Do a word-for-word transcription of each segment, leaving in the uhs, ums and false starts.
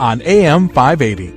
on A M five eighty.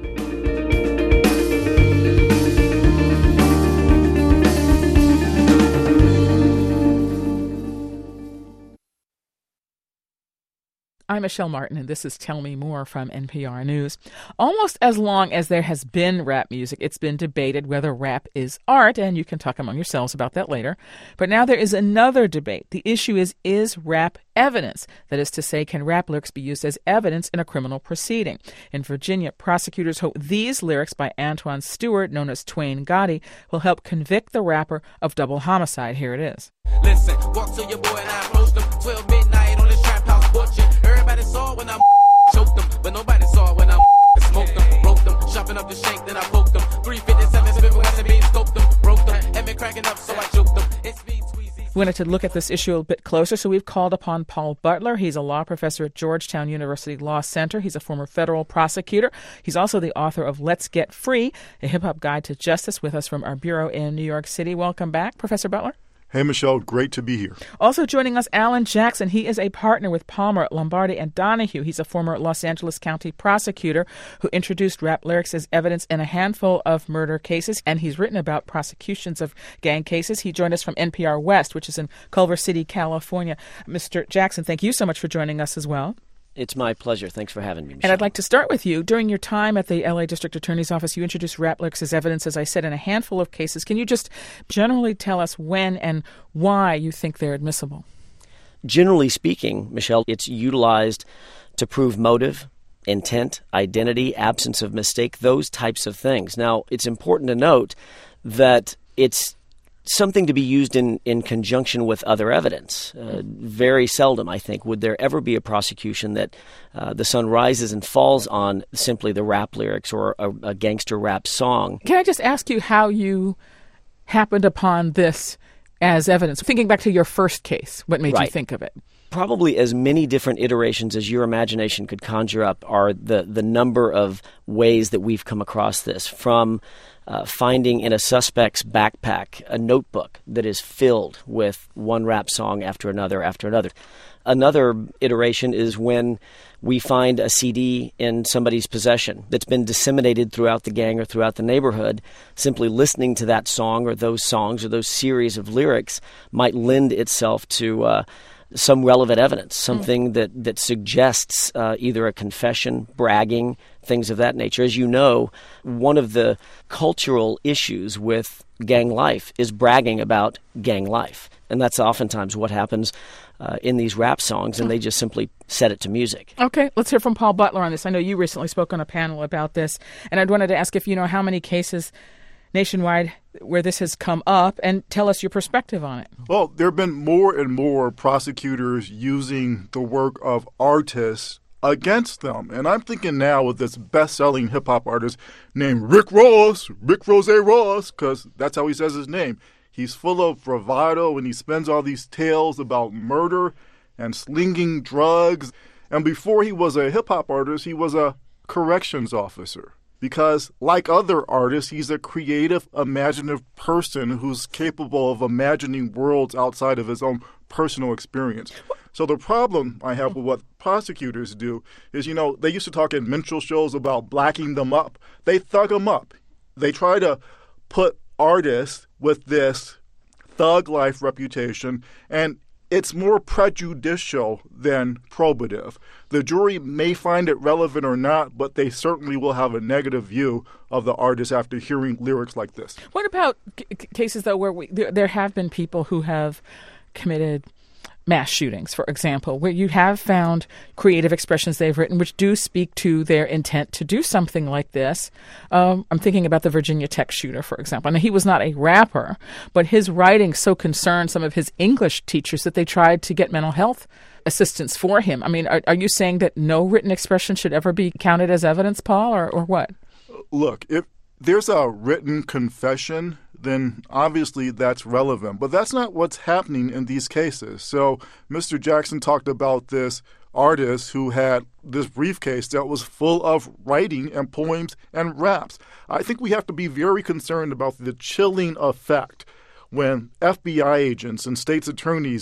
I'm Michelle Martin, and this is Tell Me More from N P R News. Almost as long as there has been rap music, it's been debated whether rap is art, and you can talk among yourselves about that later. But now there is another debate. The issue is, is rap evidence? That is to say, can rap lyrics be used as evidence in a criminal proceeding? In Virginia, prosecutors hope these lyrics by Antoine Stewart, known as Twain Gotti, will help convict the rapper of double homicide. Here it is. Listen, walk to your boy and I approached him. twelve midnight on this trap house porch. Everybody saw when I choked them, but nobody saw when I smoked them, broke them, chopping up the shank, then I poked them. three fifty-seven, Smith West and beans, scoped them, broke them, had me cracking up, so I choked them. It's me, Tweezy. We wanted to look at this issue a bit closer, so we've called upon Paul Butler. He's a law professor at Georgetown University Law Center. He's a former federal prosecutor. He's also the author of Let's Get Free, a hip-hop guide to justice, with us from our bureau in New York City. Welcome back, Professor Butler. Hey, Michelle, great to be here. Also joining us, Alan Jackson. He is a partner with Palmer, Lombardi, and Donahue. He's a former Los Angeles County prosecutor who introduced rap lyrics as evidence in a handful of murder cases, and he's written about prosecutions of gang cases. He joined us from N P R West, which is in Culver City, California. Mister Jackson, thank you so much for joining us as well. It's my pleasure. Thanks for having me, Michelle. And I'd like to start with you. During your time at the L A District Attorney's Office, you introduced rap lyrics as evidence, as I said, in a handful of cases. Can you just generally tell us when and why you think they're admissible? Generally speaking, Michelle, it's utilized to prove motive, intent, identity, absence of mistake, those types of things. Now, it's important to note that it's something to be used in, in conjunction with other evidence. Uh, very seldom, I think, would there ever be a prosecution that uh, the sun rises and falls on simply the rap lyrics or a, a gangster rap song. Can I just ask you how you happened upon this as evidence? Thinking back to your first case, what made Right. you think of it? Probably as many different iterations as your imagination could conjure up are the, the number of ways that we've come across this, from uh, finding in a suspect's backpack a notebook that is filled with one rap song after another after another. Another iteration is when we find a C D in somebody's possession that's been disseminated throughout the gang or throughout the neighborhood. Simply listening to that song or those songs or those series of lyrics might lend itself to uh, some relevant evidence, something mm. that, that suggests uh, either a confession, bragging, things of that nature. As you know, one of the cultural issues with gang life is bragging about gang life. And that's oftentimes what happens uh, in these rap songs, and they just simply set it to music. Okay, let's hear from Paul Butler on this. I know you recently spoke on a panel about this, and I wanted to ask if you know how many cases nationwide where this has come up, and tell us your perspective on it. Well, there have been more and more prosecutors using the work of artists against them. And I'm thinking now with this best-selling hip-hop artist named Rick Ross, Rick Rose Ross, because that's how he says his name. He's full of bravado, and he spins all these tales about murder and slinging drugs. And before he was a hip-hop artist, he was a corrections officer. Because, like other artists, he's a creative, imaginative person who's capable of imagining worlds outside of his own personal experience. So the problem I have with what prosecutors do is, you know, they used to talk in minstrel shows about blacking them up. They thug them up. They try to put artists with this thug life reputation, and it's more prejudicial than probative. The jury may find it relevant or not, but they certainly will have a negative view of the artist after hearing lyrics like this. What about c- cases, though, where we, there, there have been people who have committed mass shootings, for example, where you have found creative expressions they've written which do speak to their intent to do something like this? Um, I'm thinking about the Virginia Tech shooter, for example. Now, he was not a rapper, but his writing so concerned some of his English teachers that they tried to get mental health assistance for him. I mean, are, are you saying that no written expression should ever be counted as evidence, Paul, or, or what? Look, if there's a written confession, then obviously that's relevant. But that's not what's happening in these cases. So Mister Jackson talked about this artist who had this briefcase that was full of writing and poems and raps. I think we have to be very concerned about the chilling effect when F B I agents and state's attorneys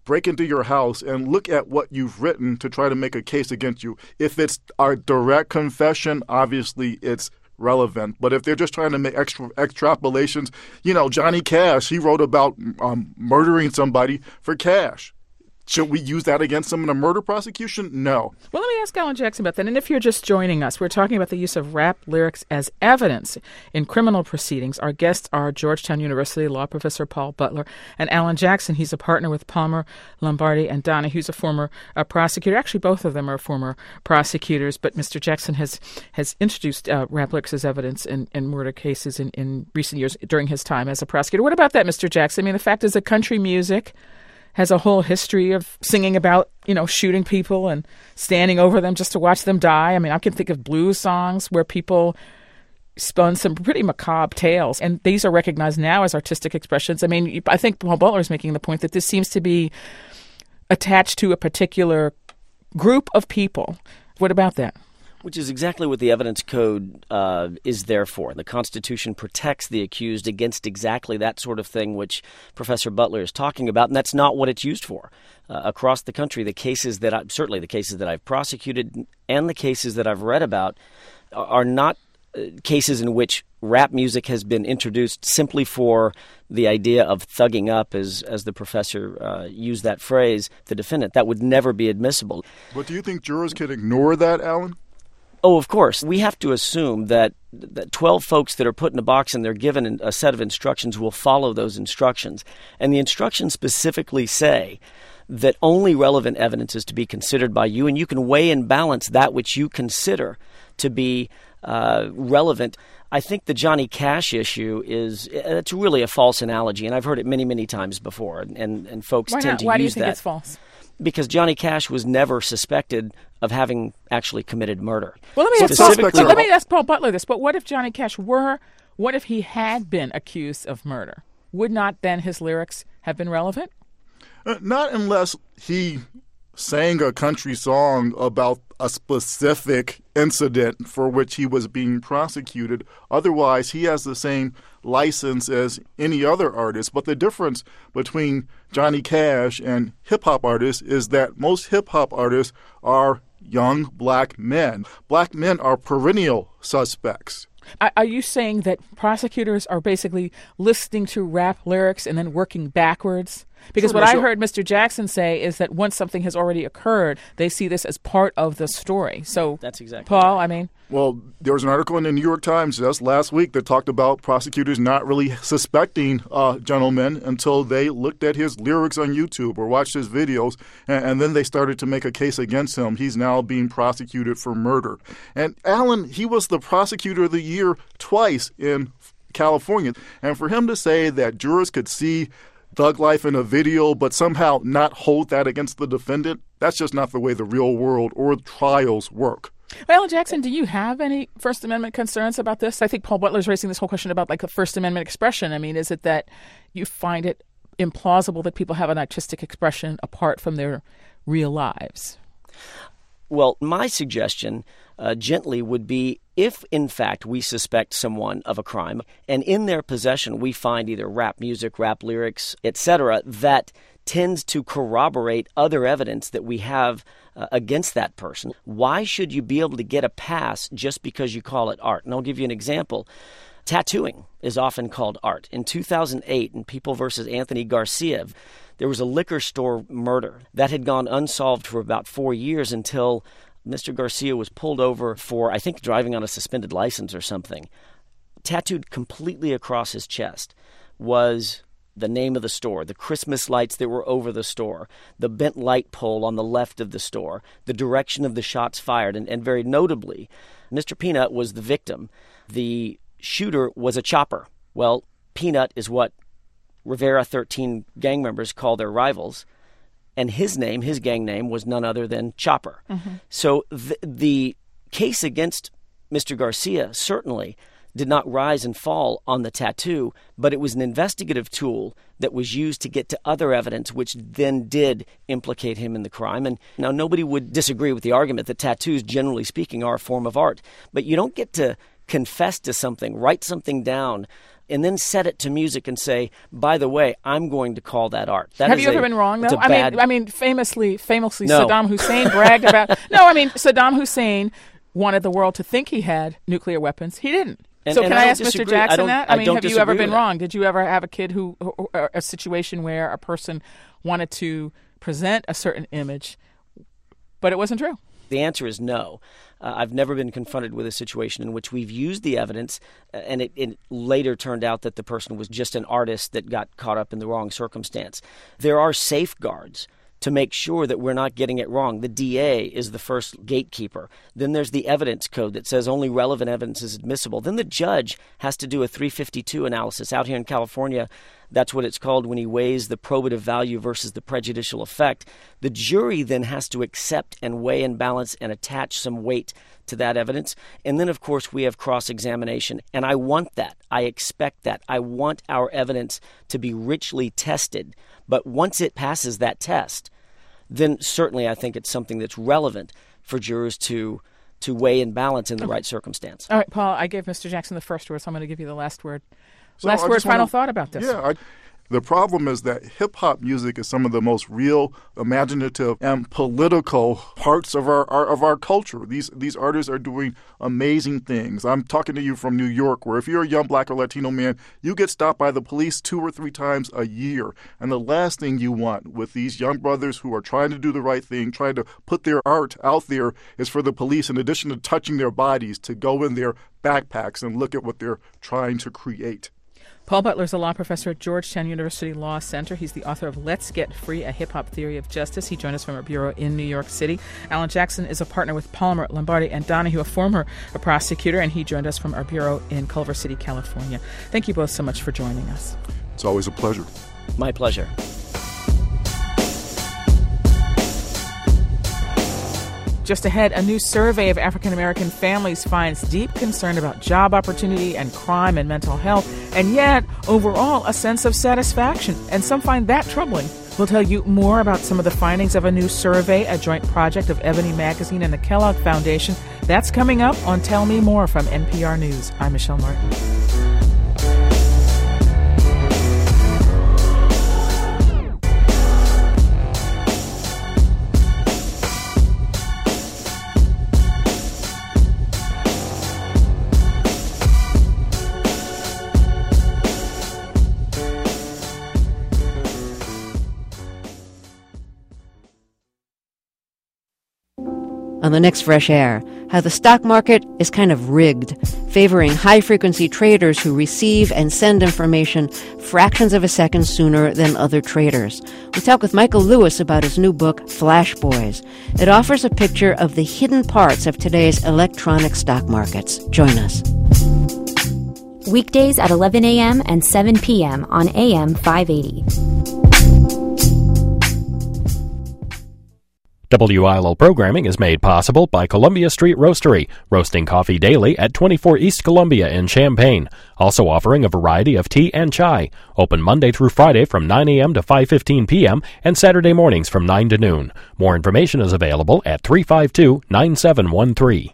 break into your house and look at what you've written to try to make a case against you. If it's a direct confession, obviously it's relevant. But if they're just trying to make extra extrapolations, you know, Johnny Cash, he wrote about um, murdering somebody for cash. Should we use that against them in a murder prosecution? No. Well, let me ask Alan Jackson about that. And if you're just joining us, we're talking about the use of rap lyrics as evidence in criminal proceedings. Our guests are Georgetown University law professor Paul Butler and Alan Jackson. He's a partner with Palmer, Lombardi, and Donahue, who's a former uh, prosecutor. Actually, both of them are former prosecutors, but Mister Jackson has has introduced uh, rap lyrics as evidence in, in murder cases in, in recent years during his time as a prosecutor. What about that, Mister Jackson? I mean, the fact is that country music has a whole history of singing about, you know, shooting people and standing over them just to watch them die. I mean, I can think of blues songs where people spun some pretty macabre tales, and these are recognized now as artistic expressions. I mean, I think Paul Butler is making the point that this seems to be attached to a particular group of people. What about that? Which is exactly what the evidence code uh, is there for. The Constitution protects the accused against exactly that sort of thing which Professor Butler is talking about, and that's not what it's used for. Uh, across the country, the cases that I, certainly the cases that I've prosecuted and the cases that I've read about are not uh, cases in which rap music has been introduced simply for the idea of thugging up, as as the professor uh, used that phrase, the defendant. That would never be admissible. But do you think jurors can ignore that, Alan? Oh, of course. We have to assume that, that twelve folks that are put in a box and they're given a set of instructions will follow those instructions. And the instructions specifically say that only relevant evidence is to be considered by you, and you can weigh and balance that which you consider to be uh, relevant. I think the Johnny Cash issue is it's really a false analogy, and I've heard it many, many times before, and, and folks Why tend not? to Why use do you think that. it's false? Because Johnny Cash was never suspected of having actually committed murder. Well, let me, So ask Paul, suspects but are- let me ask Paul Butler this. But what if Johnny Cash were, what if he had been accused of murder? Would not then his lyrics have been relevant? Uh, not unless he sang a country song about a specific incident for which he was being prosecuted. Otherwise, he has the same license as any other artist. But the difference between Johnny Cash and hip-hop artists is that most hip-hop artists are young black men. Black men are perennial suspects. Are are you saying that prosecutors are basically listening to rap lyrics and then working backwards? Because Sure, what no, I so- heard Mister Jackson say is that once something has already occurred, they see this as part of the story. So, That's exactly Paul, I mean, Well, there was an article in the New York Times just last week that talked about prosecutors not really suspecting uh, gentlemen until they looked at his lyrics on YouTube or watched his videos, and, and then they started to make a case against him. He's now being prosecuted for murder. And Alan, he was the prosecutor of the year twice in California. And for him to say that jurors could see thug life in a video but somehow not hold that against the defendant, that's just not the way the real world or trials work. well, Alan Jackson, do you have any First Amendment concerns about this? I think Paul Butler's raising this whole question about like a First Amendment expression. I mean, is it that you find it implausible that people have an artistic expression apart from their real lives? Well, my suggestion uh, gently would be if, in fact, we suspect someone of a crime and in their possession we find either rap music, rap lyrics, et cetera, that tends to corroborate other evidence that we have uh, against that person, why should you be able to get a pass just because you call it art? And I'll give you an example. Tattooing is often called art. In two thousand eight, in People versus Anthony Garcia, there was a liquor store murder that had gone unsolved for about four years until Mister Garcia was pulled over for, I think, driving on a suspended license or something. Tattooed completely across his chest was the name of the store, the Christmas lights that were over the store, the bent light pole on the left of the store, the direction of the shots fired, and, and very notably, Mister Peanut was the victim. The shooter was a chopper. Well, Peanut is what Rivera thirteen gang members call their rivals, and his name, his gang name, was none other than Chopper. Mm-hmm. So th- the case against Mister Garcia certainly did not rise and fall on the tattoo, but it was an investigative tool that was used to get to other evidence, which then did implicate him in the crime. And now nobody would disagree with the argument that tattoos, generally speaking, are a form of art, but you don't get to confess to something, write something down and then set it to music and say, by the way, I'm going to call that art. That Have is you ever a, been wrong, though? I bad... mean, I mean, famously, famously, no. Saddam Hussein bragged about... No, I mean, Saddam Hussein wanted the world to think he had nuclear weapons. He didn't. And, so and can I, I, I ask disagree. Mister Jackson I that? I, I mean, don't have you ever been with wrong? that. Did you ever have a kid who, or a situation where a person wanted to present a certain image, but it wasn't true? The answer is no. Uh, I've never been confronted with a situation in which we've used the evidence uh, and it, it later turned out that the person was just an artist that got caught up in the wrong circumstance. There are safeguards to make sure that we're not getting it wrong. The D A is the first gatekeeper. Then there's the evidence code that says only relevant evidence is admissible. Then the judge has to do a three fifty-two analysis. Out here in California, that's what it's called when he weighs the probative value versus the prejudicial effect. The jury then has to accept and weigh and balance and attach some weight to that evidence. And then, of course, we have cross-examination. And I want that. I expect that. I want our evidence to be richly tested. But once it passes that test, then certainly I think it's something that's relevant for jurors to to weigh and balance in the right circumstance. All right, Paul, I gave Mister Jackson the first word, so I'm going to give you the last word. So last I word, just final wanna, thought about this. Yeah, I, the problem is that hip-hop music is some of the most real, imaginative, and political parts of our, our of our culture. These these artists are doing amazing things. I'm talking to you from New York, where if you're a young black or Latino man, you get stopped by the police two or three times a year. And the last thing you want with these young brothers who are trying to do the right thing, trying to put their art out there, is for the police, in addition to touching their bodies, to go in their backpacks and look at what they're trying to create. Paul Butler is a law professor at Georgetown University Law Center. He's the author of Let's Get Free, A Hip-Hop Theory of Justice. He joined us from our bureau in New York City. Alan Jackson is a partner with Palmer, Lombardi, and Donahue, a former a prosecutor, and he joined us from our bureau in Culver City, California. Thank you both so much for joining us. It's always a pleasure. My pleasure. Just ahead, a new survey of African-American families finds deep concern about job opportunity and crime and mental health, and yet, overall, a sense of satisfaction, and some find that troubling. We'll tell you more about some of the findings of a new survey, a joint project of Ebony Magazine and the Kellogg Foundation. That's coming up on Tell Me More from N P R News. I'm Michelle Martin. On the next Fresh Air, how the stock market is kind of rigged, favoring high-frequency traders who receive and send information fractions of a second sooner than other traders. We talk with Michael Lewis about his new book, Flash Boys. It offers a picture of the hidden parts of today's electronic stock markets. Join us. Weekdays at eleven a.m. and seven p.m. on A M five eighty. W I L O programming is made possible by Columbia Street Roastery, roasting coffee daily at twenty-four East Columbia in Champaign. Also offering a variety of tea and chai. Open Monday through Friday from nine a.m. to five fifteen p.m. and Saturday mornings from nine to noon. More information is available at three five two, nine seven one three.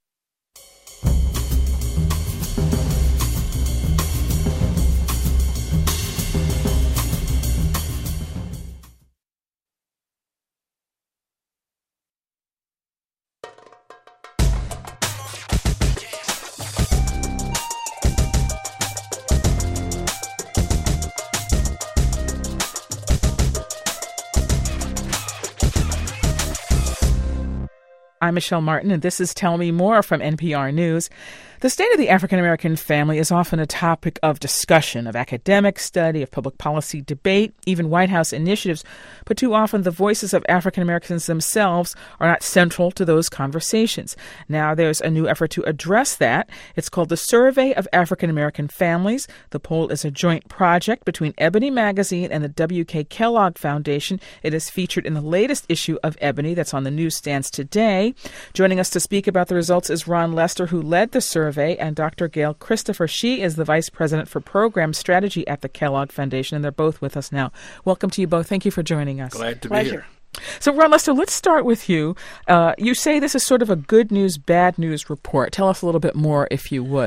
I'm Michelle Martin, and this is Tell Me More from N P R News. The state of the African-American family is often a topic of discussion, of academic study, of public policy debate, even White House initiatives, but too often the voices of African-Americans themselves are not central to those conversations. Now there's a new effort to address that. It's called the Survey of African-American Families. The poll is a joint project between Ebony Magazine and the W K Kellogg Foundation. It is featured in the latest issue of Ebony that's on the newsstands today. Joining us to speak about the results is Ron Lester, who led the survey, and Doctor Gail Christopher. She is the Vice President for Program Strategy at the Kellogg Foundation, and they're both with us now. Welcome to you both. Thank you for joining us. Glad to Pleasure. be here. So, Ron Lester, let's start with you. Uh, you say this is sort of a good news, bad news report. Tell us a little bit more, if you would.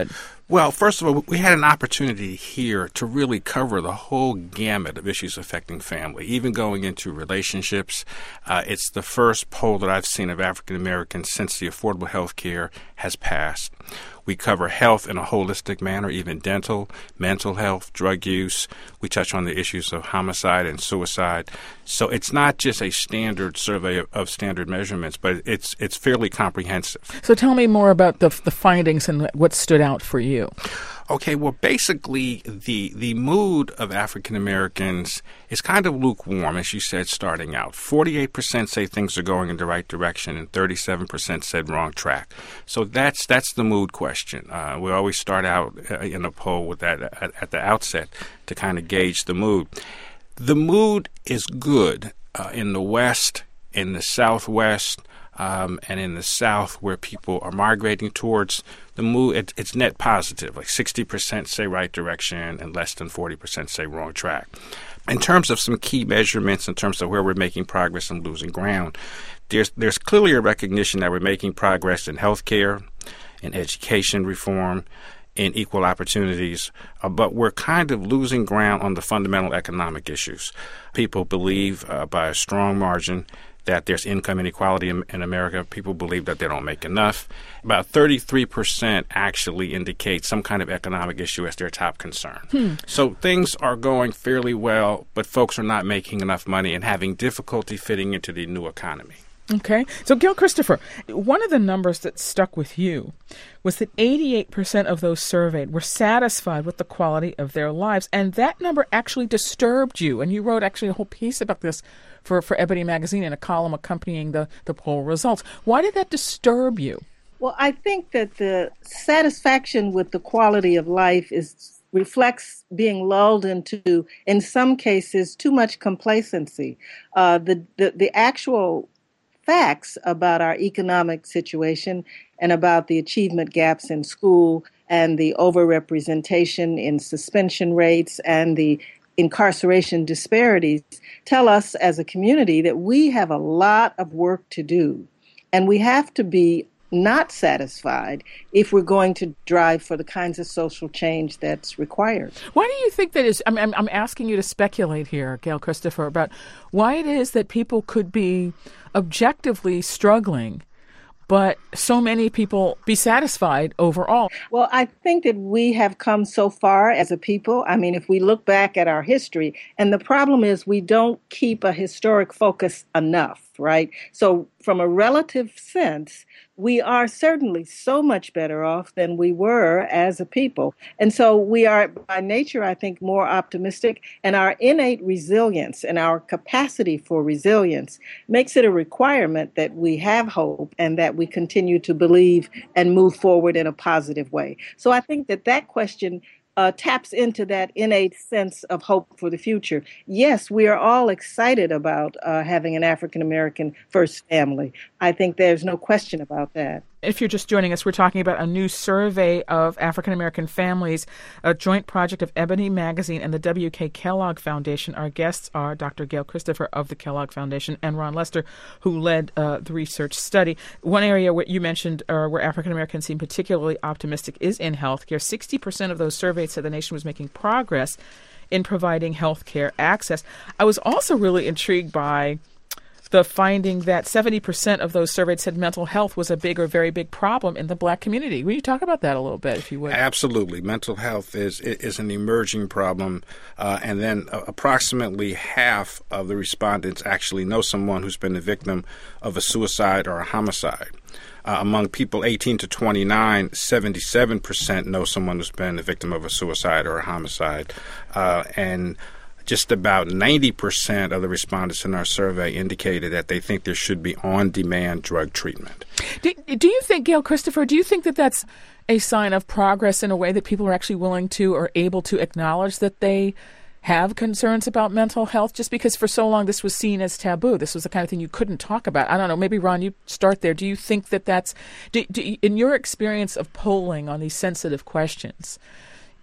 Well, first of all, we had an opportunity here to really cover the whole gamut of issues affecting family, even going into relationships. Uh, it's the first poll that I've seen of African Americans since the Affordable Health Care has passed. We cover health in a holistic manner, even dental, mental health, drug use. We touch on the issues of homicide and suicide. So it's not just a standard survey of, of standard measurements, but it's it's fairly comprehensive. So tell me more about the the findings and what stood out for you. Okay, well, basically, the the mood of African Americans is kind of lukewarm, as you said, starting out. forty-eight percent say things are going in the right direction, and thirty-seven percent said wrong track. So that's that's the mood question. Uh, we always start out uh, in a poll with that at, at the outset to kind of gauge the mood. The mood is good uh, in the West, in the Southwest, Um, and in the South, where people are migrating towards, the mood, it, it's net positive. Like sixty percent say right direction and less than forty percent say wrong track. In terms of some key measurements, in terms of where we're making progress and losing ground, there's there's clearly a recognition that we're making progress in healthcare, in education reform, in equal opportunities, uh, but we're kind of losing ground on the fundamental economic issues. People believe uh, by a strong margin that there's income inequality in, in America. People believe that they don't make enough. About thirty-three percent actually indicate some kind of economic issue as their top concern. Hmm. So things are going fairly well, but folks are not making enough money and having difficulty fitting into the new economy. Okay. So, Gail Christopher, one of the numbers that stuck with you was that eighty-eight percent of those surveyed were satisfied with the quality of their lives. And that number actually disturbed you. And you wrote actually a whole piece about this for, for Ebony Magazine in a column accompanying the, the poll results. Why did that disturb you? Well, I think that the satisfaction with the quality of life is reflects being lulled into, in some cases, too much complacency. Uh, the, the, the actual facts about our economic situation and about the achievement gaps in school and the overrepresentation in suspension rates and the incarceration disparities tell us as a community that we have a lot of work to do, and we have to be not satisfied if we're going to drive for the kinds of social change that's required. Why do you think that is? I mean, I'm, I'm asking you to speculate here, Gail Christopher, about why it is that people could be objectively struggling, but so many people be satisfied overall. Well, I think that we have come so far as a people. I mean, if we look back at our history, and the problem is we don't keep a historic focus enough, right? So from a relative sense, we are certainly so much better off than we were as a people. And so we are, by nature, I think, more optimistic. And our innate resilience and our capacity for resilience makes it a requirement that we have hope and that we continue to believe and move forward in a positive way. So I think that that question Uh, taps into that innate sense of hope for the future. Yes, we are all excited about uh, having an African-American first family. I think there's no question about that. If you're just joining us, we're talking about a new survey of African-American families, a joint project of Ebony Magazine and the W K Kellogg Foundation. Our guests are Doctor Gail Christopher of the Kellogg Foundation and Ron Lester, who led uh, the research study. One area where you mentioned uh, where African-Americans seem particularly optimistic is in healthcare. sixty percent of those surveyed said the nation was making progress in providing healthcare access. I was also really intrigued by the finding that seventy percent of those surveyed said mental health was a big or very big problem in the Black community. Will you talk about that a little bit, if you would? Absolutely. Mental health is is an emerging problem, uh, and then uh, approximately half of the respondents actually know someone who's been the victim of a suicide or a homicide. Uh, among people eighteen to twenty-nine, seventy-seven percent know someone who's been the victim of a suicide or a homicide, uh, and just about ninety percent of the respondents in our survey indicated that they think there should be on-demand drug treatment. Do, do you think, Gail Christopher, do you think that that's a sign of progress in a way that people are actually willing to or able to acknowledge that they have concerns about mental health? Just because for so long this was seen as taboo. This was the kind of thing you couldn't talk about. I don't know. Maybe, Ron, you start there. Do you think that that's, do, do, in your experience of polling on these sensitive questions,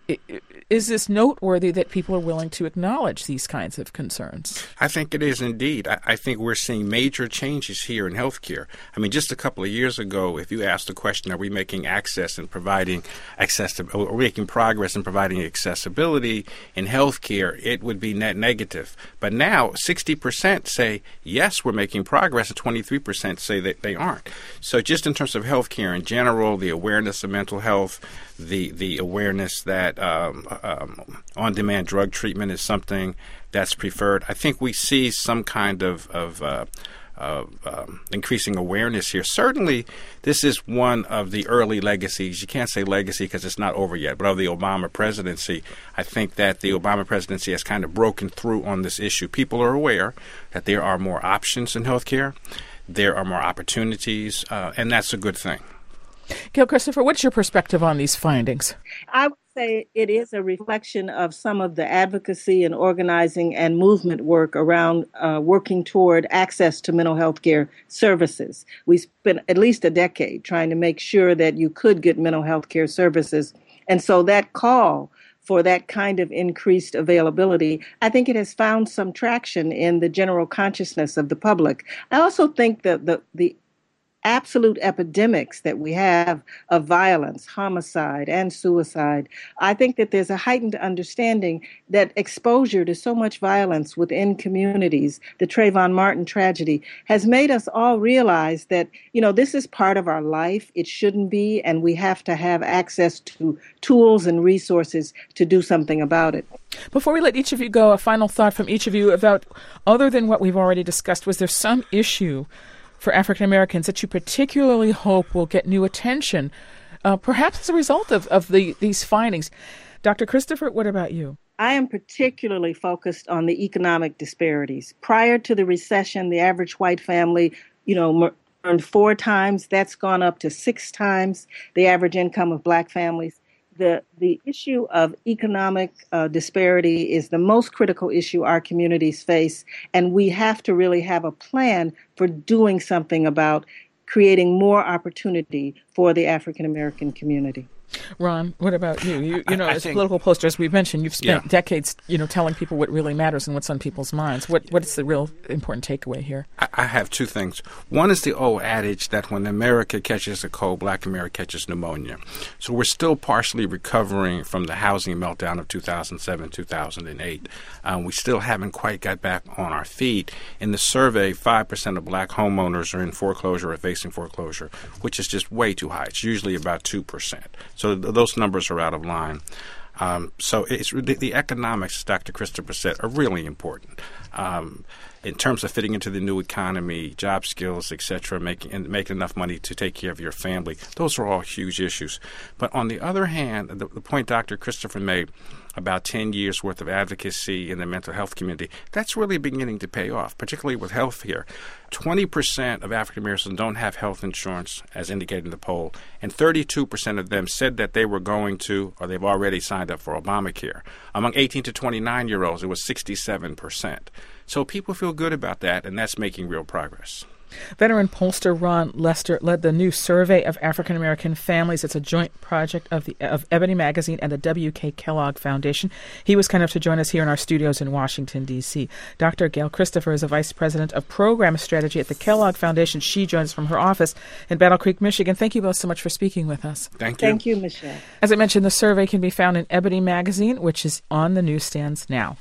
is this noteworthy that people are willing to acknowledge these kinds of concerns? I think it is indeed. I, I think we're seeing major changes here in healthcare. I mean, just a couple of years ago, if you asked the question, are we making access and providing access, are we making progress in providing accessibility in healthcare, it would be net negative. But now sixty percent say, yes, we're making progress, and twenty-three percent say that they aren't. So just in terms of healthcare in general, the awareness of mental health, the the awareness that um, um, on-demand drug treatment is something that's preferred. I think we see some kind of, of uh, of um, increasing awareness here. Certainly, this is one of the early legacies. You can't say legacy because it's not over yet, but of the Obama presidency, I think that the Obama presidency has kind of broken through on this issue. People are aware that there are more options in healthcare, there are more opportunities, uh, and that's a good thing. Gail Christopher, what's your perspective on these findings? I would say it is a reflection of some of the advocacy and organizing and movement work around uh, working toward access to mental health care services. We spent at least a decade trying to make sure that you could get mental health care services. And so that call for that kind of increased availability, I think it has found some traction in the general consciousness of the public. I also think that the, the absolute epidemics that we have of violence, homicide, and suicide, I think that there's a heightened understanding that exposure to so much violence within communities, the Trayvon Martin tragedy, has made us all realize that, you know, this is part of our life. It shouldn't be, and we have to have access to tools and resources to do something about it. Before we let each of you go, a final thought from each of you about, other than what we've already discussed, was there some issue for African Americans that you particularly hope will get new attention, uh, perhaps as a result of, of the, these findings? Doctor Christopher, what about you? I am particularly focused on the economic disparities. Prior to the recession, the average white family, you know, earned four times. That's gone up to six times the average income of black families. The the issue of economic uh, disparity is the most critical issue our communities face, and we have to really have a plan for doing something about creating more opportunity for the African American community. Ron, what about you? You, you know, I, I as think, a political poster, as we mentioned, you've spent yeah. decades, you know, telling people what really matters and what's on people's minds. What What's the real important takeaway here? I, I have two things. One is the old adage that when America catches a cold, black America catches pneumonia. So we're still partially recovering from the housing meltdown of two thousand seven, two thousand eight. Um, we still haven't quite got back on our feet. In the survey, five percent of black homeowners are in foreclosure or facing foreclosure, which is just way too high. It's usually about two percent. So th- those numbers are out of line. Um, so it's the, the economics, as Doctor Christopher said, are really important. Um, in terms of fitting into the new economy, job skills, et cetera, making and making enough money to take care of your family, those are all huge issues. But on the other hand, the, the point Doctor Christopher made about ten years worth of advocacy in the mental health community, that's really beginning to pay off, particularly with health here. twenty percent of African Americans don't have health insurance, as indicated in the poll, and thirty-two percent of them said that they were going to or they've already signed up for Obamacare. Among eighteen to twenty-nine-year-olds, it was sixty-seven percent. So people feel good about that, and that's making real progress. Veteran pollster Ron Lester led the new survey of African American families. It's a joint project of the of Ebony Magazine and the W K Kellogg Foundation. He was kind enough to join us here in our studios in Washington, D C. Doctor Gail Christopher is a vice president of program strategy at the Kellogg Foundation. She joins from her office in Battle Creek, Michigan. Thank you both so much for speaking with us. Thank you. Thank you, Michelle. As I mentioned, the survey can be found in Ebony Magazine, which is on the newsstands now.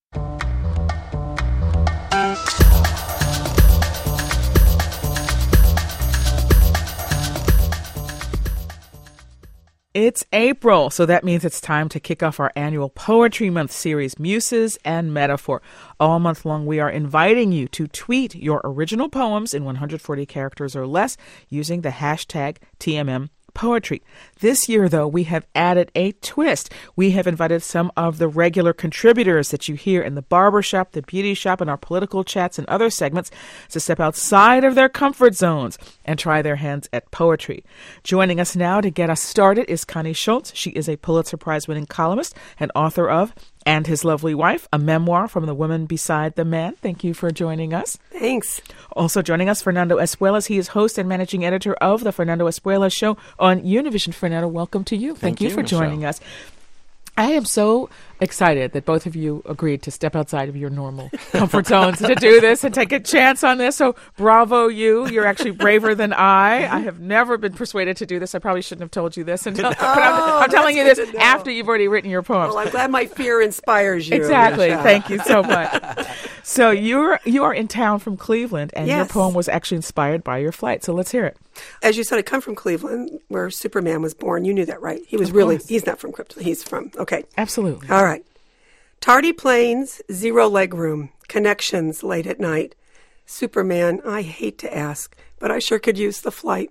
It's April, so that means it's time to kick off our annual Poetry Month series, Muses and Metaphor. All month long, we are inviting you to tweet your original poems in one hundred forty characters or less using the hashtag T M M Poetry. This year, though, we have added a twist. We have invited some of the regular contributors that you hear in the barbershop, the beauty shop, and our political chats and other segments to step outside of their comfort zones and try their hands at poetry. Joining us now to get us started is Connie Schultz. She is a Pulitzer Prize-winning columnist and author of And His Lovely Wife, a memoir from the woman beside the man. Thank you for joining us. Thanks. Also joining us, Fernando Espuelas. He is host and managing editor of the Fernando Espuelas Show on Univision. Fernando, welcome to you. Thank, Thank you, you for Michelle. joining us. I am so excited that both of you agreed to step outside of your normal comfort zones to do this and take a chance on this. So bravo you. You're actually braver than I. I have never been persuaded to do this. I probably shouldn't have told you this. Until, but I'm, I'm telling you this after you've already written your poems. Well, I'm glad my fear inspires you. Exactly. Thank you so much. So you're you are in town from Cleveland, and yes. your poem was actually inspired by your flight. So let's hear it. As you said, I come from Cleveland, where Superman was born. You knew that, right? He was of really, course. He's not from Krypton. He's from, okay. Absolutely. All right. Tardy planes, zero legroom, connections late at night. Superman, I hate to ask, but I sure could use the flight.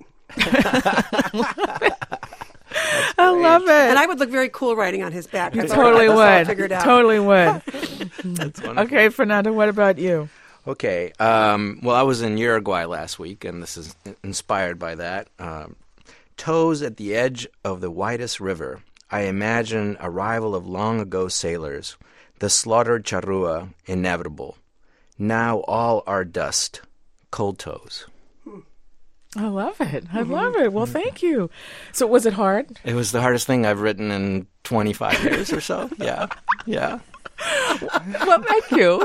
I love it. And I would look very cool riding on his back. You totally would. Figured out. Totally would. That's wonderful. Okay, Fernando, what about you? Okay. Um, well, I was in Uruguay last week, and this is inspired by that. Um, toes at the edge of the widest river, I imagine arrival of long-ago sailors, the slaughtered charrua inevitable. Now all are dust, cold toes. I love it. I love it. Well, thank you. So was it hard? It was the hardest thing I've written in twenty-five years or so. Yeah. Yeah. Well, thank you.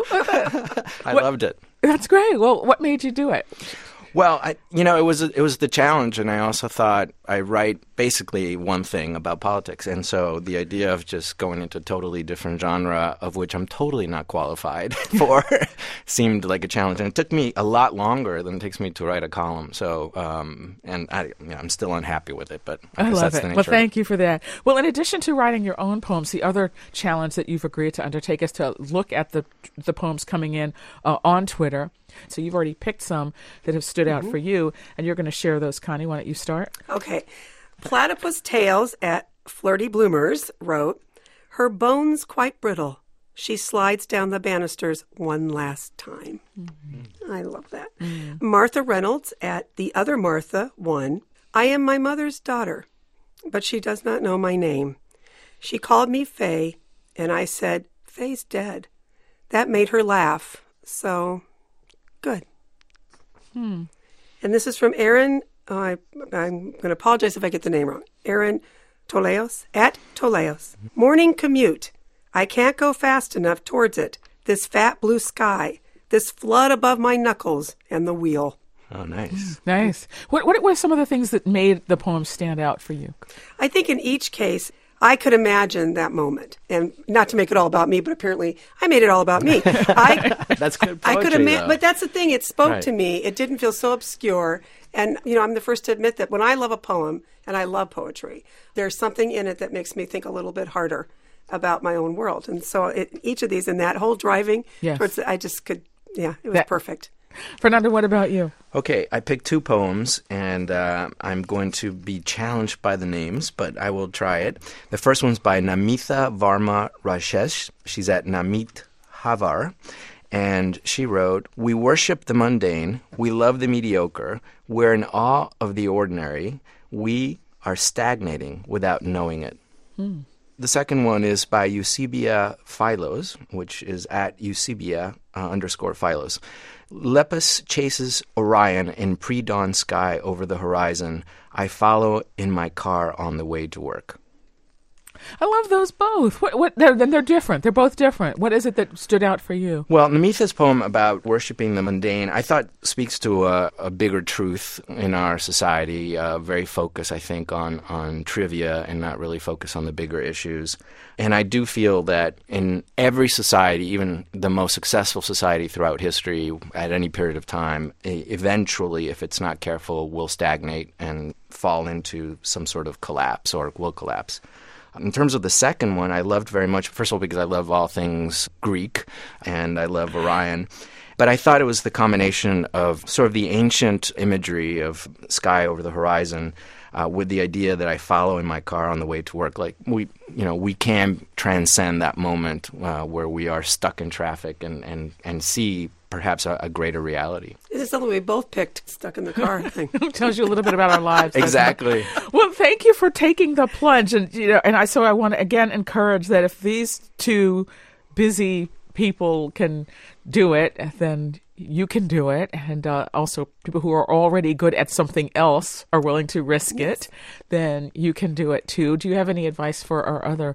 I what, loved it. That's great. Well, what made you do it? Well, I, you know, it was it was the challenge, and I also thought I write basically one thing about politics, and so the idea of just going into a totally different genre, of which I'm totally not qualified for, seemed like a challenge, and it took me a lot longer than it takes me to write a column. So, um, and I, you know, I'm still unhappy with it, but I, I guess love that's it. the nature Well, of thank it. you for that. Well, in addition to writing your own poems, the other challenge that you've agreed to undertake is to look at the the poems coming in uh, on Twitter. So you've already picked some that have stood out mm-hmm. for you, and you're going to share those. Connie, why don't you start? Okay. Platypus Tales at Flirty Bloomers wrote, her bones quite brittle. She slides down the banisters one last time. Mm-hmm. I love that. Mm-hmm. Martha Reynolds at The Other Martha one, I am my mother's daughter, but she does not know my name. She called me Faye, and I said, Faye's dead. That made her laugh, so... good. Hmm. And this is from Aaron, oh, I, I'm going to apologize if I get the name wrong, Aaron Toleos, at Toleos. Morning commute. I can't go fast enough towards it. This fat blue sky, this flood above my knuckles, and the wheel. Oh, nice. Nice. What, what were some of the things that made the poem stand out for you? I think in each case, I could imagine that moment, and not to make it all about me, but apparently I made it all about me. I, that's good poetry, I could ima- but that's the thing. It spoke right. to me. It didn't feel so obscure. And, you know, I'm the first to admit that when I love a poem, and I love poetry, there's something in it that makes me think a little bit harder about my own world. And so it, each of these, and that whole driving, yes. towards the, I just could, yeah, it was that, perfect. Fernando, what about you? Okay, I picked two poems, and uh, I'm going to be challenged by the names, but I will try it. The first one's by Namitha Varma Rajesh. She's at Namit Havar, and she wrote, we worship the mundane, we love the mediocre, we're in awe of the ordinary, we are stagnating without knowing it. Hmm. The second one is by Eusebia Philos, which is at Eusebia uh, underscore Philos. Lepus chases Orion in pre-dawn sky over the horizon. I follow in my car on the way to work. I love those both. What? What? They're, then they're different. They're both different. What is it that stood out for you? Well, Namitha's poem about worshiping the mundane, I thought speaks to a, a bigger truth in our society. Uh, very focused, I think, on on trivia and not really focus on the bigger issues. And I do feel that in every society, even the most successful society throughout history, at any period of time, eventually, if it's not careful, will stagnate and fall into some sort of collapse or will collapse. In terms of the second one, I loved very much, first of all, because I love all things Greek, and I love Orion. But I thought it was the combination of sort of the ancient imagery of sky over the horizon uh, with the idea that I follow in my car on the way to work. Like, we, you know, we can transcend that moment uh, where we are stuck in traffic and, and, and see perhaps a, a greater reality. This is something we both picked, stuck in the car thing. Tells you a little bit about our lives. Exactly. Well, thank you for taking the plunge. And, you know, and I, so I want to again encourage that if these two busy people can do it, then you can do it. And uh, also people who are already good at something else are willing to risk yes. it, then you can do it too. Do you have any advice for our other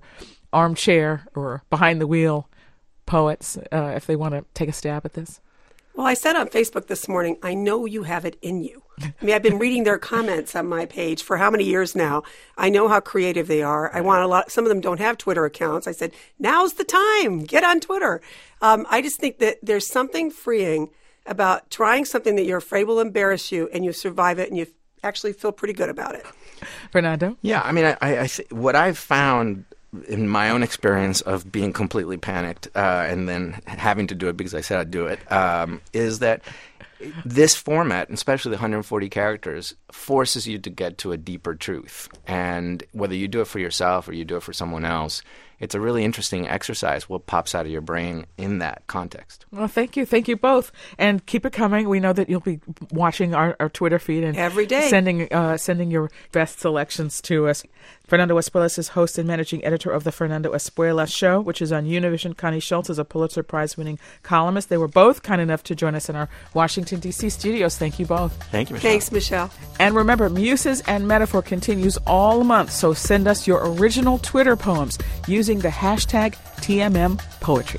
armchair or behind the wheel poets uh, if they want to take a stab at this? Well, I said on Facebook this morning, I know you have it in you. I mean, I've been reading their comments on my page for how many years now. I know how creative they are. I want a lot. Some of them don't have Twitter accounts. I said, now's the time. Get on Twitter. Um, I just think that there's something freeing about trying something that you're afraid will embarrass you, and you survive it, and you actually feel pretty good about it. Fernando? Yeah, I mean, I, I th- what I've found in my own experience of being completely panicked uh, and then having to do it because I said I'd do it, um, is that this format, especially the one hundred forty characters, forces you to get to a deeper truth. And whether you do it for yourself or you do it for someone else, it's a really interesting exercise what pops out of your brain in that context. Well, thank you. Thank you both. And keep it coming. We know that you'll be watching our, our Twitter feed and every day sending uh, sending your best selections to us. Fernando Espuelas is host and managing editor of the Fernando Espuelas Show, which is on Univision. Connie Schultz is a Pulitzer Prize-winning columnist. They were both kind enough to join us in our Washington, D C studios. Thank you both. Thank you, Michelle. Thanks, Michelle. And remember, Muses and Metaphor continues all month, so send us your original Twitter poems using the hashtag T M M Poetry.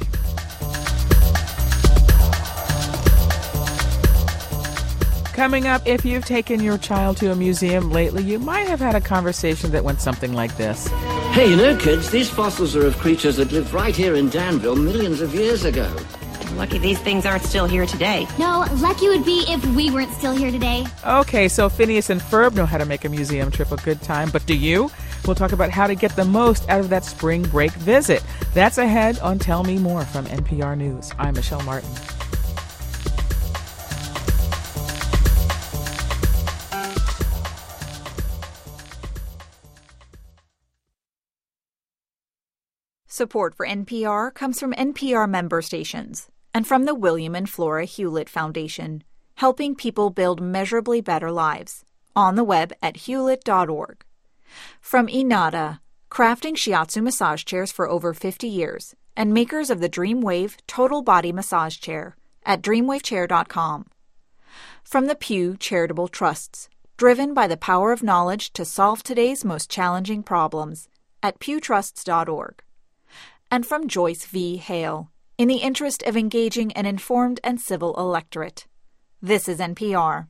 Coming up, if you've taken your child to a museum lately, you might have had a conversation that went something like this. Hey, you know, kids, these fossils are of creatures that lived right here in Danville millions of years ago. Lucky these things aren't still here today. No, lucky would be if we weren't still here today. Okay, so Phineas and Ferb know how to make a museum trip a good time, but do you? We'll talk about how to get the most out of that spring break visit. That's ahead on Tell Me More from N P R News. I'm Michelle Martin. Support for N P R comes from N P R member stations and from the William and Flora Hewlett Foundation, helping people build measurably better lives. On the web at hewlett dot org. From Inada, crafting shiatsu massage chairs for over fifty years, and makers of the Dreamwave Total Body Massage Chair at dreamwave chair dot com. From the Pew Charitable Trusts, driven by the power of knowledge to solve today's most challenging problems at pew trusts dot org. And from Joyce V. Hale, in the interest of engaging an informed and civil electorate. This is N P R.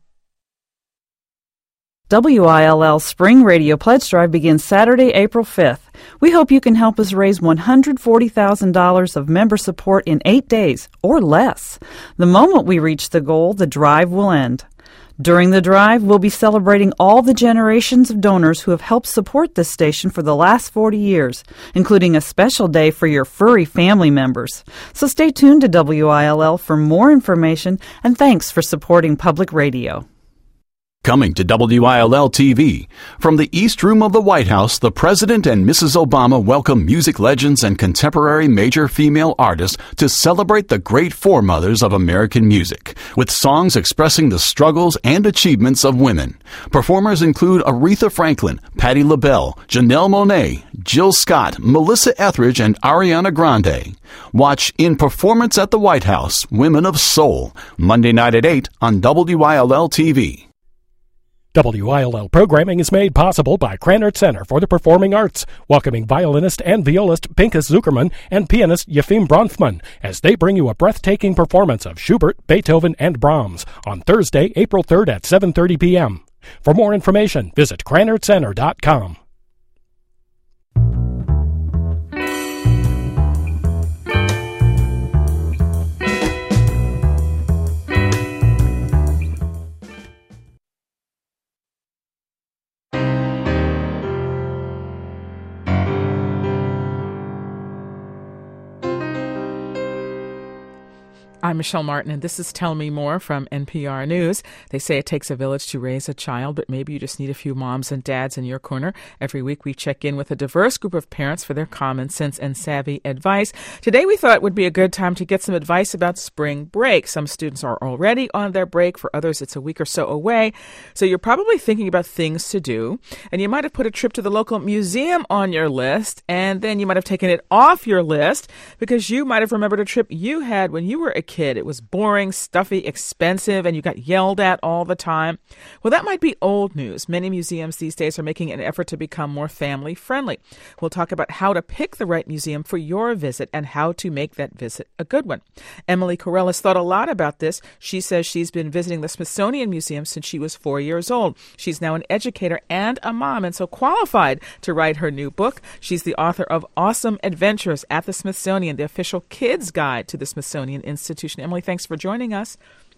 W I L L Spring Radio Pledge Drive begins Saturday, April fifth. We hope you can help us raise one hundred forty thousand dollars of member support in eight days, or less. The moment we reach the goal, the drive will end. During the drive, we'll be celebrating all the generations of donors who have helped support this station for the last forty years, including a special day for your furry family members. So stay tuned to W I L L for more information, and thanks for supporting public radio. Coming to W I L L T V. From the East Room of the White House, the President and Missus Obama welcome music legends and contemporary major female artists to celebrate the great foremothers of American music, with songs expressing the struggles and achievements of women. Performers include Aretha Franklin, Patti LaBelle, Janelle Monáe, Jill Scott, Melissa Etheridge, and Ariana Grande. Watch In Performance at the White House, Women of Soul, Monday night at eight on W I L L T V. W I L L programming is made possible by Krannert Center for the Performing Arts, welcoming violinist and violist Pinchas Zuckerman and pianist Yefim Bronfman as they bring you a breathtaking performance of Schubert, Beethoven, and Brahms on Thursday, April third at seven thirty p.m. For more information, visit krannert center dot com. I'm Michelle Martin, and this is Tell Me More from N P R News. They say it takes a village to raise a child, but maybe you just need a few moms and dads in your corner. Every week we check in with a diverse group of parents for their common sense and savvy advice. Today we thought it would be a good time to get some advice about spring break. Some students are already on their break. For others, it's a week or so away. So you're probably thinking about things to do, and you might have put a trip to the local museum on your list, and then you might have taken it off your list because you might have remembered a trip you had when you were a kid. kid. It was boring, stuffy, expensive, and you got yelled at all the time. Well, that might be old news. Many museums these days are making an effort to become more family-friendly. We'll talk about how to pick the right museum for your visit and how to make that visit a good one. Emily Correll has thought a lot about this. She says she's been visiting the Smithsonian Museum since she was four years old. She's now an educator and a mom, and so qualified to write her new book. She's the author of Awesome Adventures at the Smithsonian, the official kids guide to the Smithsonian Institution. Emily, thanks for joining us.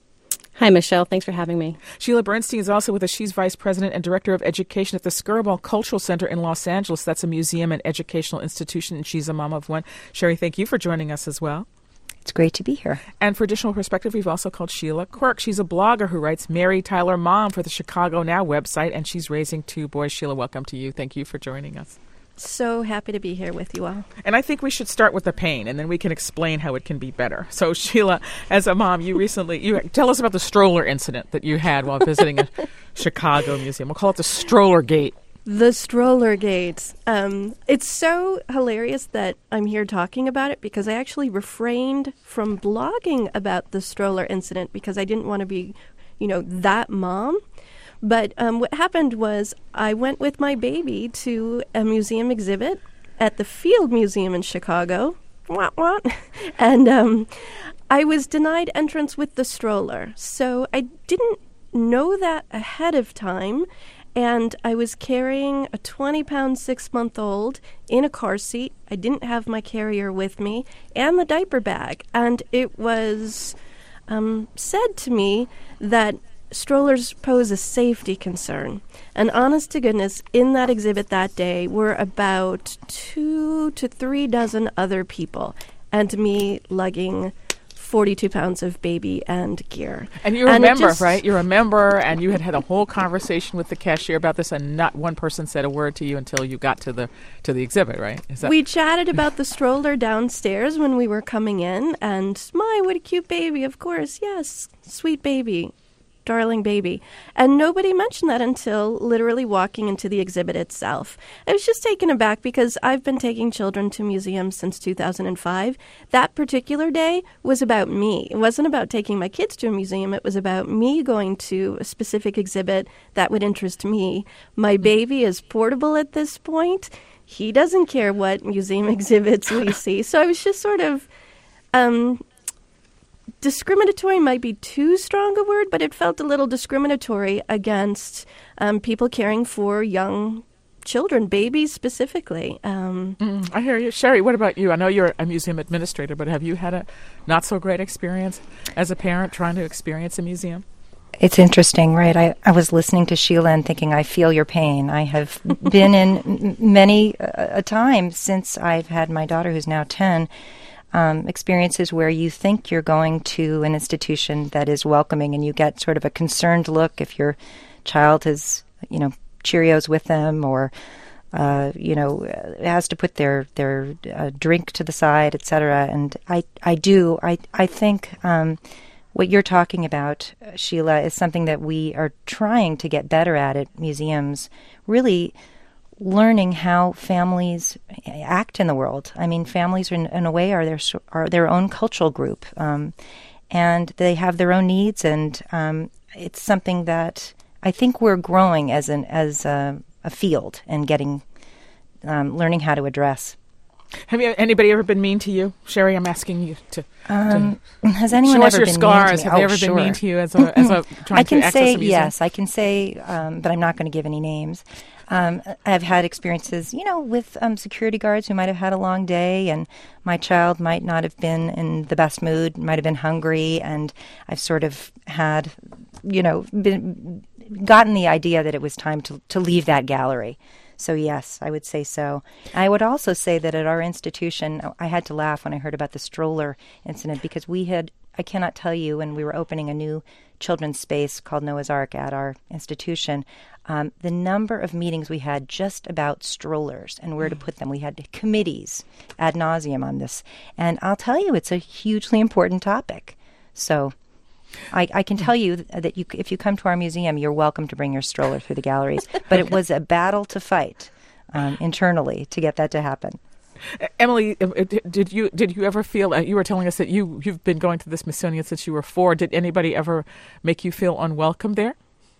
Hi, Michelle. Thanks for having me. Sheila Bernstein is also with us. She's Vice President and Director of Education at the Skirball Cultural Center in Los Angeles. That's a museum and educational institution, and she's a mom of one. Sherry, thank you for joining us as well. It's great to be here. And for additional perspective, we've also called Sheila Quirk. She's a blogger who writes Mary Tyler Mom for the Chicago Now website, and she's raising two boys. Sheila, welcome to you. Thank you for joining us. So happy to be here with you all. And I think we should start with the pain, and then we can explain how it can be better. So, Sheila, as a mom, you recently, you tell us about the stroller incident that you had while visiting a Chicago museum. We'll call it the stroller gate. The stroller gate. Um, it's so hilarious that I'm here talking about it because I actually refrained from blogging about the stroller incident because I didn't want to be, you know, that mom. But um, what happened was I went with my baby to a museum exhibit at the Field Museum in Chicago. Wah, wah. And um, I was denied entrance with the stroller. So I didn't know that ahead of time. And I was carrying a twenty-pound six-month-old in a car seat. I didn't have my carrier with me and the diaper bag. And it was um, said to me that strollers pose a safety concern. And honest to goodness, in that exhibit that day were about two to three dozen other people and me lugging forty-two pounds of baby and gear. And you remember, and just, right? You remember, and you had had a whole conversation with the cashier about this, and not one person said a word to you until you got to the to the exhibit, right? Is that- we chatted about the stroller downstairs when we were coming in, and my, what a cute baby, of course, yes, sweet baby. Darling baby. And nobody mentioned that until literally walking into the exhibit itself. I was just taken aback because I've been taking children to museums since two thousand five. That particular day was about me. It wasn't about taking my kids to a museum. It was about me going to a specific exhibit that would interest me. My baby is portable at this point. He doesn't care what museum exhibits we see. So I was just sort of... um. discriminatory might be too strong a word, but it felt a little discriminatory against um, people caring for young children, babies specifically. Um, mm, I hear you. Sherry, what about you? I know you're a museum administrator, but have you had a not-so-great experience as a parent trying to experience a museum? It's interesting, right? I, I was listening to Sheila and thinking, I feel your pain. I have been in m- many a, a time since I've had my daughter, who's now ten, Um, experiences where you think you're going to an institution that is welcoming and you get sort of a concerned look if your child has, you know, Cheerios with them or, uh, you know, has to put their, their uh, drink to the side, et cetera. And I, I do, I, I think um, what you're talking about, Sheila, is something that we are trying to get better at at museums, really learning how families act in the world. I mean, families in, in a way are their are their own cultural group, um, and they have their own needs. And um, it's something that I think we're growing as an as a, a field and getting um, learning how to address. Have you anybody ever been mean to you, Sherry? I'm asking you to. Um, to has anyone show ever us your been scars? mean to me? Have they oh, ever sure. been mean to you as a as a trying I can to access say a museum? yes. I can say, um, but I'm not going to give any names. Um, I've had experiences, you know, with um, security guards who might have had a long day, and my child might not have been in the best mood, might have been hungry, and I've sort of had, you know, been gotten the idea that it was time to to leave that gallery. So yes, I would say so. I would also say that at our institution, I had to laugh when I heard about the stroller incident because we had, I cannot tell you, when we were opening a new children's space called Noah's Ark at our institution, um, the number of meetings we had just about strollers and where to put them. We had committees ad nauseum on this. And I'll tell you, it's a hugely important topic. So I, I can tell you that you, if you come to our museum, you're welcome to bring your stroller through the galleries. But it was a battle to fight um, internally to get that to happen. Emily, did you did you ever feel, uh, you were telling us that you, you've been going to the Smithsonian since you were four. Did anybody ever make you feel unwelcome there?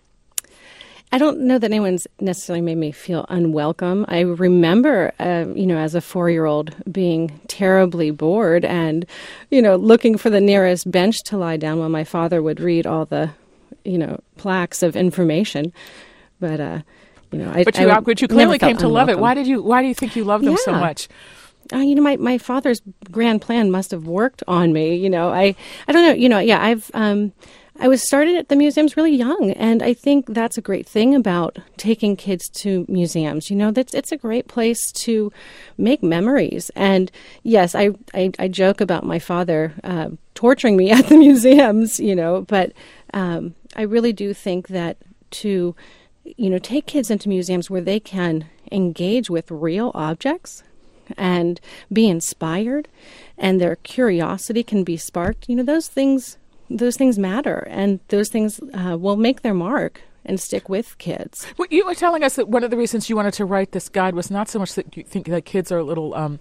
I don't know that anyone's necessarily made me feel unwelcome. I remember, uh, you know, as a four-year-old being terribly bored and, you know, looking for the nearest bench to lie down while my father would read all the, you know, plaques of information. But, uh, you know, I But you, I but you clearly came to love it. unwelcome. Why did you, why do you think you love them so Yeah. much? Uh, you know, my, my father's grand plan must have worked on me. You know, I, I don't know. You know, yeah, I've, um, I was started at the museums really young, and I think that's a great thing about taking kids to museums. You know, that's it's a great place to make memories. And yes, I, I, I joke about my father uh, torturing me at the museums, you know, but um, I really do think that to, you know, take kids into museums where they can engage with real objects and be inspired, and their curiosity can be sparked. You know, those things. Those things matter, and those things uh, will make their mark and stick with kids. Well, you were telling us that one of the reasons you wanted to write this guide was not so much that you think that kids are little, um,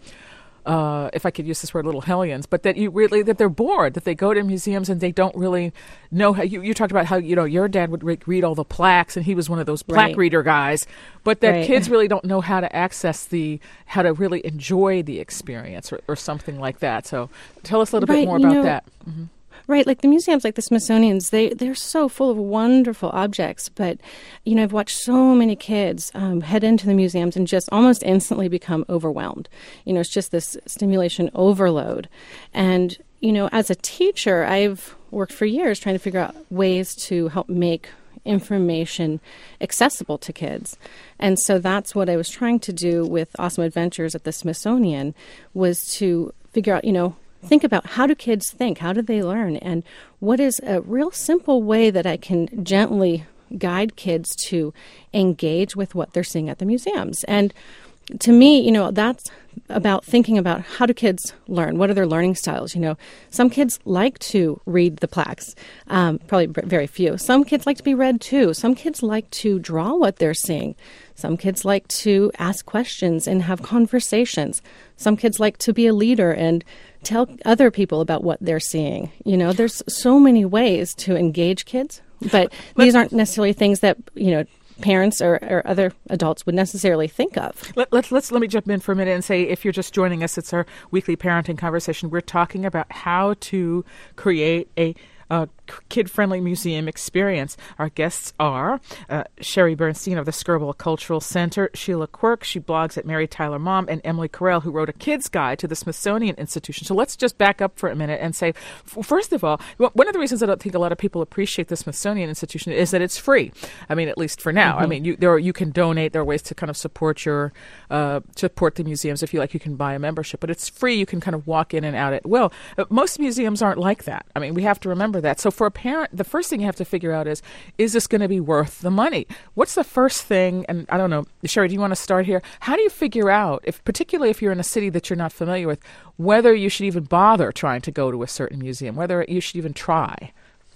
uh, if I could use this word, little hellions, but that you really that they're bored, that they go to museums and they don't really know how. You, you talked about how, you know, your dad would re- read all the plaques, and he was one of those plaque Right. reader guys, but that Right. kids really don't know how to access the how to really enjoy the experience or, or something like that. So tell us a little Right, bit more you about know, that. Mm-hmm. Right, like the museums, like the Smithsonian's, they, they're so full of wonderful objects. But, you know, I've watched so many kids um, head into the museums and just almost instantly become overwhelmed. You know, it's just this stimulation overload. And, you know, as a teacher, I've worked for years trying to figure out ways to help make information accessible to kids. And so that's what I was trying to do with Awesome Adventures at the Smithsonian, was to figure out, you know, think about how do kids think? How do they learn? And what is a real simple way that I can gently guide kids to engage with what they're seeing at the museums? And to me, you know, that's about thinking about how do kids learn? What are their learning styles? You know, some kids like to read the plaques, um, probably b- very few. Some kids like to be read too. Some kids like to draw what they're seeing. Some kids like to ask questions and have conversations. Some kids like to be a leader and tell other people about what they're seeing. You know, there's so many ways to engage kids, but these aren't necessarily things that, you know, parents or, or other adults would necessarily think of. Let, let's let's let me jump in for a minute and say, if you're just joining us, it's our weekly parenting conversation. We're talking about how to create a uh, kid-friendly museum experience. Our guests are uh, Sherry Bernstein of the Skirball Cultural Center, Sheila Quirk, she blogs at Mary Tyler Mom, and Emily Carell, who wrote a kid's guide to the Smithsonian Institution. So let's just back up for a minute and say, f- first of all, one of the reasons I don't think a lot of people appreciate the Smithsonian Institution is that it's free. I mean, at least for now. Mm-hmm. I mean, you, there are, you can donate. There are ways to kind of support your uh, support the museums. If you like, you can buy a membership, but it's free. You can kind of walk in and out at will. Uh, most museums aren't like that. I mean, we have to remember that. So for a parent, the first thing you have to figure out is, is this going to be worth the money? What's the first thing? And I don't know, Sherry, do you want to start here? How do you figure out, if particularly if you're in a city that you're not familiar with, whether you should even bother trying to go to a certain museum, whether you should even try?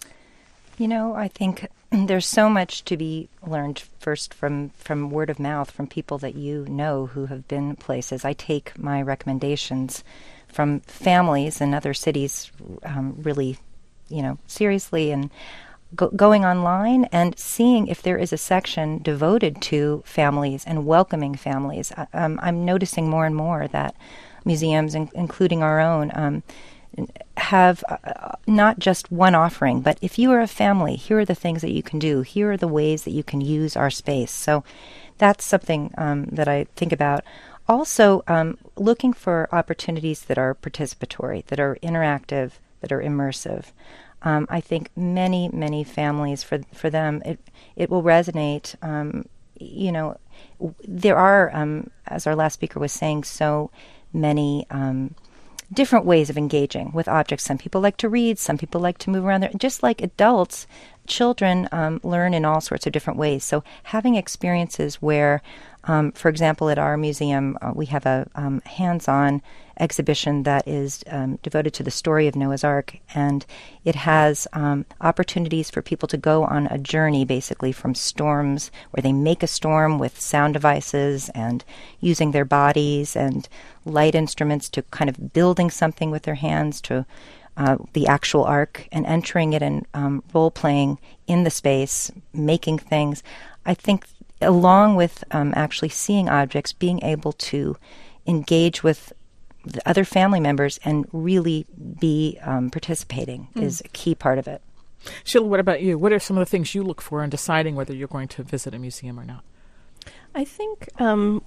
You know, I think there's so much to be learned first from, from word of mouth, from people that you know who have been places. I take my recommendations from families in other cities um, really, you know, seriously, and go, going online and seeing if there is a section devoted to families and welcoming families. I, um, I'm noticing more and more that museums, in, including our own, um, have uh, not just one offering, but if you are a family, here are the things that you can do. Here are the ways that you can use our space. So that's something um, that I think about. Also, um, looking for opportunities that are participatory, that are interactive, that are immersive. Um, I think many, many families, for for them, it it will resonate. Um, you know, there are, um, as our last speaker was saying, so many um, different ways of engaging with objects. Some people like to read. Some people like to move around there. Just like adults, children um, learn in all sorts of different ways. So having experiences where Um, for example, at our museum, uh, we have a um, hands-on exhibition that is um, devoted to the story of Noah's Ark, and it has um, opportunities for people to go on a journey, basically, from storms, where they make a storm with sound devices and using their bodies and light instruments to kind of building something with their hands to uh, the actual ark and entering it and um, role-playing in the space, making things. I think along with um, actually seeing objects, being able to engage with the other family members and really be um, participating mm. is a key part of it. Sheila, what about you? What are some of the things you look for in deciding whether you're going to visit a museum or not? I think um,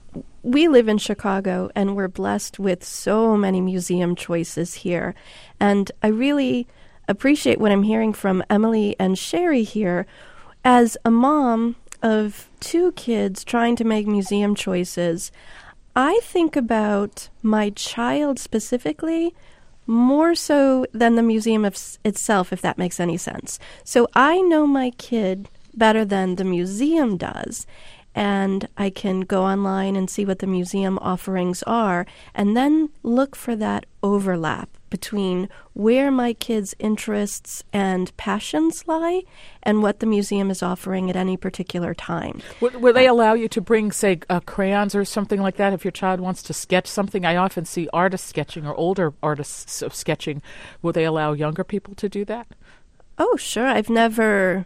we live in Chicago, and we're blessed with so many museum choices here. And I really appreciate what I'm hearing from Emily and Sherry here. As a mom of two kids trying to make museum choices, I think about my child specifically more so than the museum of s- itself, if that makes any sense. So I know my kid better than the museum does, and I can go online and see what the museum offerings are, and then look for that overlap between where my kids' interests and passions lie and what the museum is offering at any particular time. Will, will they allow you to bring, say, uh, crayons or something like that if your child wants to sketch something? I often see artists sketching or older artists sketching. Will they allow younger people to do that? Oh, sure. I've never...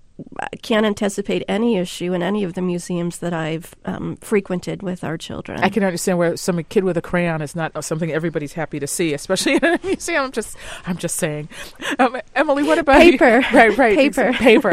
I can't anticipate any issue in any of the museums that I've um, frequented with our children. I can understand where some kid with a crayon is not something everybody's happy to see, especially in a museum. I'm just, I'm just saying. Um, Emily, what about paper? You? Right, right, paper, paper.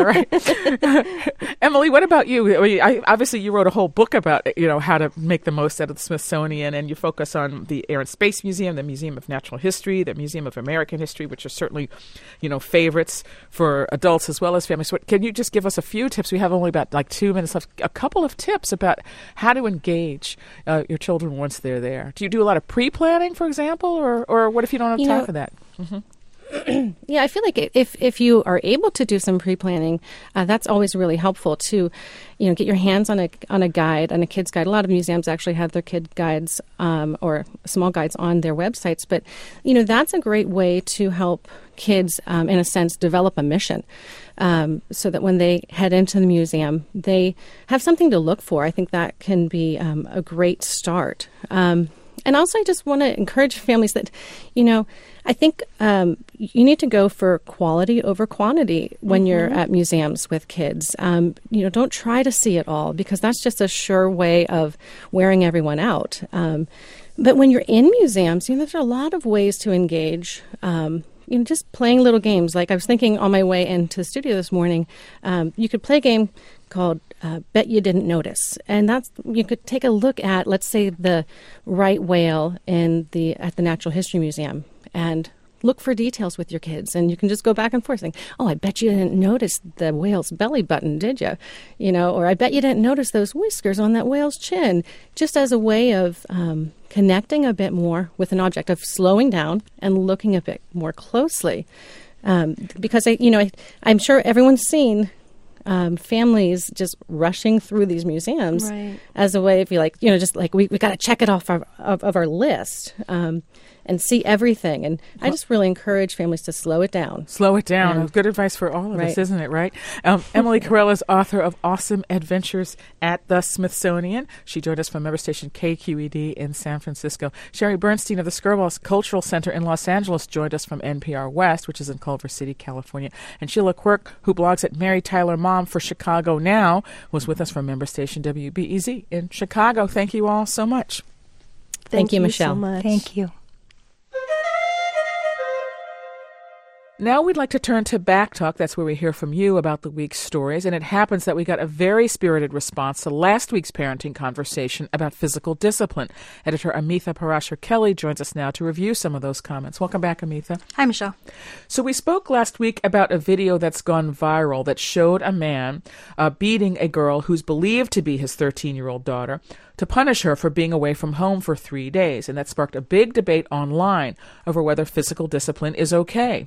Right. Emily, what about you? I mean, I, obviously, you wrote a whole book about you know how to make the most out of the Smithsonian, and you focus on the Air and Space Museum, the Museum of Natural History, the Museum of American History, which are certainly, you know, favorites for adults as well as families. What can you just give us a few tips? We have only about like two minutes left. A couple of tips about how to engage uh, your children once they're there. Do you do a lot of pre-planning, for example, or or what if you don't have you time know, for that? Mm-hmm. Yeah, I feel like if if you are able to do some pre-planning, uh, that's always really helpful to, you know, get your hands on a on a guide, on a kid's guide. A lot of museums actually have their kid guides um, or small guides on their websites, but you know that's a great way to help kids, um, in a sense, develop a mission, um, so that when they head into the museum, they have something to look for. I think that can be um, a great start. Um, And also, I just want to encourage families that, you know, I think um, you need to go for quality over quantity when mm-hmm. you're at museums with kids. Um, you know, don't try to see it all, because that's just a sure way of wearing everyone out. Um, but when you're in museums, you know, there's a lot of ways to engage. Um, you know, just playing little games. Like I was thinking on my way into the studio this morning, um, you could play a game called uh, Bet You Didn't Notice. And that's, you could take a look at, let's say, the right whale in the at the Natural History Museum and look for details with your kids. And you can just go back and forth saying, oh, I bet you didn't notice the whale's belly button, did you? You know, or I bet you didn't notice those whiskers on that whale's chin, just as a way of um, connecting a bit more with an object, of slowing down and looking a bit more closely. Um, because, I, you know, I, I'm sure everyone's seen Um, families just rushing through these museums right. as a way of, like, you know, just like we we got to check it off our, of, of our list um, and see everything. And I just really encourage families to slow it down. Slow it down. Yeah. Good advice for all of right. us, isn't it, right? Um, Emily Carrell is author of Awesome Adventures at the Smithsonian. She joined us from member station K Q E D in San Francisco. Sherry Bernstein of the Skirball Cultural Center in Los Angeles joined us from N P R West, which is in Culver City, California. And Sheila Quirk, who blogs at Mary Tyler Mom for Chicago Now, was with us from member station W B E Z in Chicago. Thank you all so much. Thank, Thank you, you Michelle. so much. Thank you. Now we'd like to turn to Back Talk. That's where we hear from you about the week's stories. And it happens that we got a very spirited response to last week's parenting conversation about physical discipline. Editor Amitha Parashar Kelly joins us now to review some of those comments. Welcome back, Amitha. Hi, Michelle. So we spoke last week about a video that's gone viral that showed a man uh, beating a girl who's believed to be his thirteen-year-old daughter to punish her for being away from home for three days. And that sparked a big debate online over whether physical discipline is okay.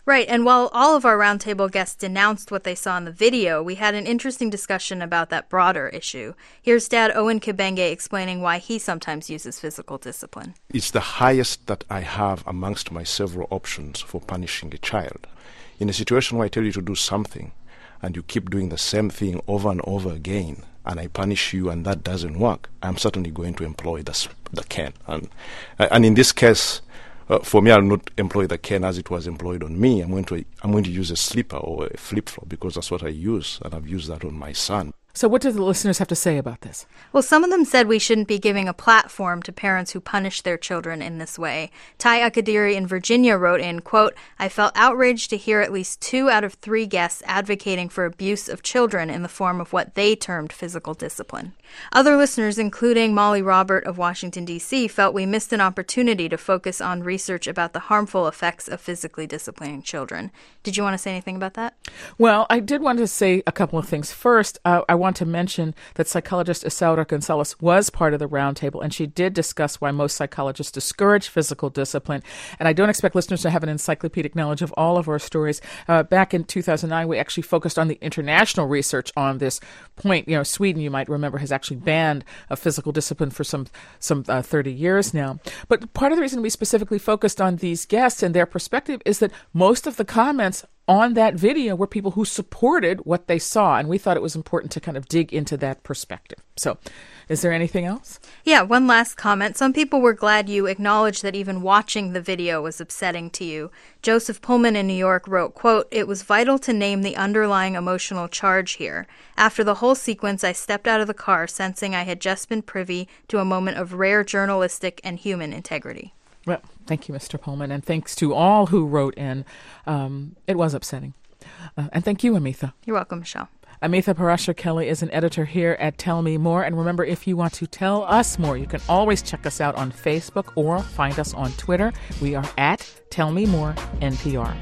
Right, and while all of our roundtable guests denounced what they saw in the video, we had an interesting discussion about that broader issue. Here's Dad Owen Kibenge explaining why he sometimes uses physical discipline. It's the highest that I have amongst my several options for punishing a child. In a situation where I tell you to do something, and you keep doing the same thing over and over again, and I punish you and that doesn't work, I'm certainly going to employ the, the cane. And, and in this case, Uh, for me, I'll not employ the cane as it was employed on me. I'm going to I'm going to use a slipper or a flip-flop because that's what I use, and I've used that on my son. So what do the listeners have to say about this? Well, some of them said we shouldn't be giving a platform to parents who punish their children in this way. Ty Akadiri in Virginia wrote in, quote, I felt outraged to hear at least two out of three guests advocating for abuse of children in the form of what they termed physical discipline. Other listeners, including Molly Robert of Washington, D C, felt we missed an opportunity to focus on research about the harmful effects of physically disciplining children. Did you want to say anything about that? Well, I did want to say a couple of things. First, uh, I want to mention that psychologist Isaura Gonzalez was part of the roundtable, and she did discuss why most psychologists discourage physical discipline. And I don't expect listeners to have an encyclopedic knowledge of all of our stories. Uh, back in two thousand nine, we actually focused on the international research on this point. You know, Sweden, you might remember, has actually banned uh, physical discipline for some some uh, thirty years now. But part of the reason we specifically focused on these guests and their perspective is that most of the comments on that video were people who supported what they saw, and we thought it was important to kind of dig into that perspective. So, is there anything else? Yeah, one last comment. Some people were glad you acknowledged that even watching the video was upsetting to you. Joseph Pullman in New York wrote, quote, it was vital to name the underlying emotional charge here. After the whole sequence, I stepped out of the car, sensing I had just been privy to a moment of rare journalistic and human integrity. Well, thank you, Mister Pullman, and thanks to all who wrote in. Um, it was upsetting. Uh, and thank you, Amitha. You're welcome, Michelle. Amitha Parashar-Kelly is an editor here at Tell Me More. And remember, if you want to tell us more, you can always check us out on Facebook or find us on Twitter. We are at Tell Me More N P R.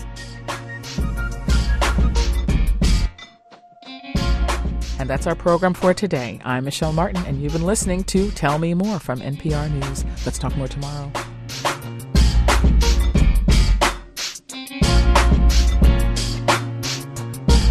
And that's our program for today. I'm Michelle Martin, and you've been listening to Tell Me More from N P R News. Let's talk more tomorrow.